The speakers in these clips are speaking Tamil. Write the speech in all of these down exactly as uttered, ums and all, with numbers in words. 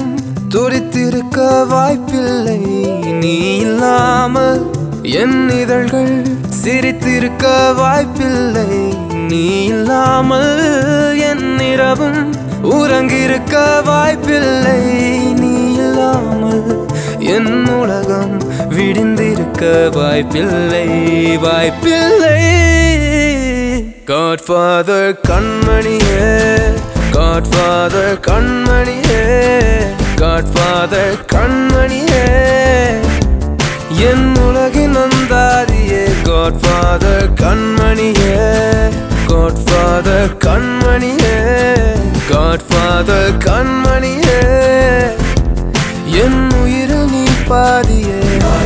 நேரமும் துடித்திருக்க வாய்ப்பில்லை. நீ இல்லாமல் என் இதழ்கள் சிரித்திருக்க வாய்ப்பில்லை. நீ இல்லாமல் என் இரவும் உறங்கிருக்க வாய்ப்பில்லை. நீ இல்லாமல் என் உலகம் விடிந்திருக்க வாய்ப்பில்லை வாய்ப்பில்லை. Godfather கண்மணியே, Godfather கண்மணியே, Godfather கண்மணியே, என் உலகின் அந்தாதியே. Godfather கண்மணியே, Godfather கண்மணியே, Godfather கண்மணியே, என் உயிரில் நீ பாதியே.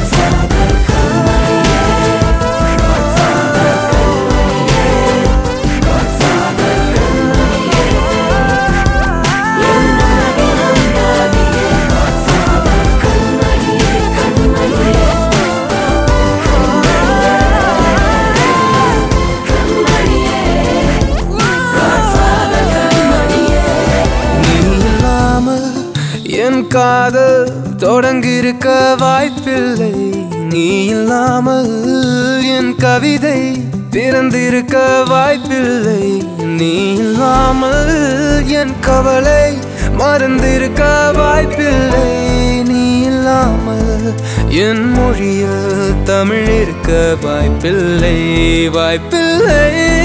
என் காதல் தொடங்கிருக்க வாய்ப்பில்லை. நீ இல்லாமல் என் கவிதை பிறந்திருக்க வாய்ப்பில்லை. நீ இல்லாமல் என் கவலை மறந்திருக்க வாய்ப்பில்லை. நீ இல்லாமல் என் மொழியில் தமிழ் இருக்க வாய்ப்பில்லை வாய்ப்பில்லை.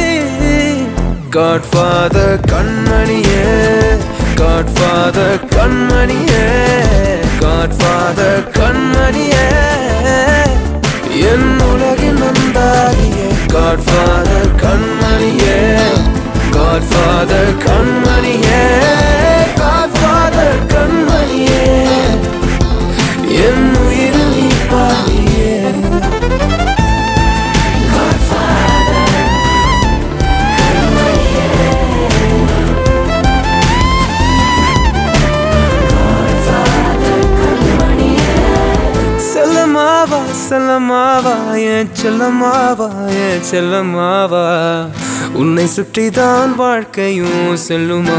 Godfather கண்மணியே, Godfather கண்மணியே, Godfather கண்மணியே, என் உலகின் அந்தாதியே. Godfather கண்மணியே, Godfather கண்மணியே, Godfather கண்மணியே, என் உயிரில் நீ பாதியே. செல்லமாவா செல்லமாவா என் செல்லமாவா என் செல்லமாவா, உன்னை சுற்றிதான் வாழ்க்கையும் செல்லுமா.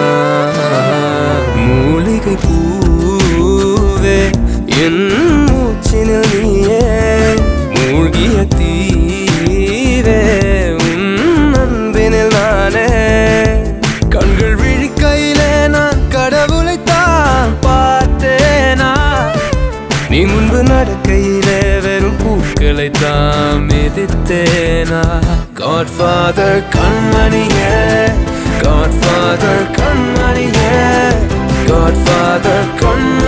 மூலிகை பூவே என் மூச்சினில் நீயே, மூழ்கிய தீவே உன் அன்பினில் நானே. கண்கள் விழிக்கையிலே நான் கடவுளைத்தான் பார்த்தேனா, நீ முன்பு நடக்கையிலே வெறும் பூக்களை தான் மிதித்தேனா. Godfather கண்மணியே, Godfather கண்மணியே, Godfather கண்மணியே.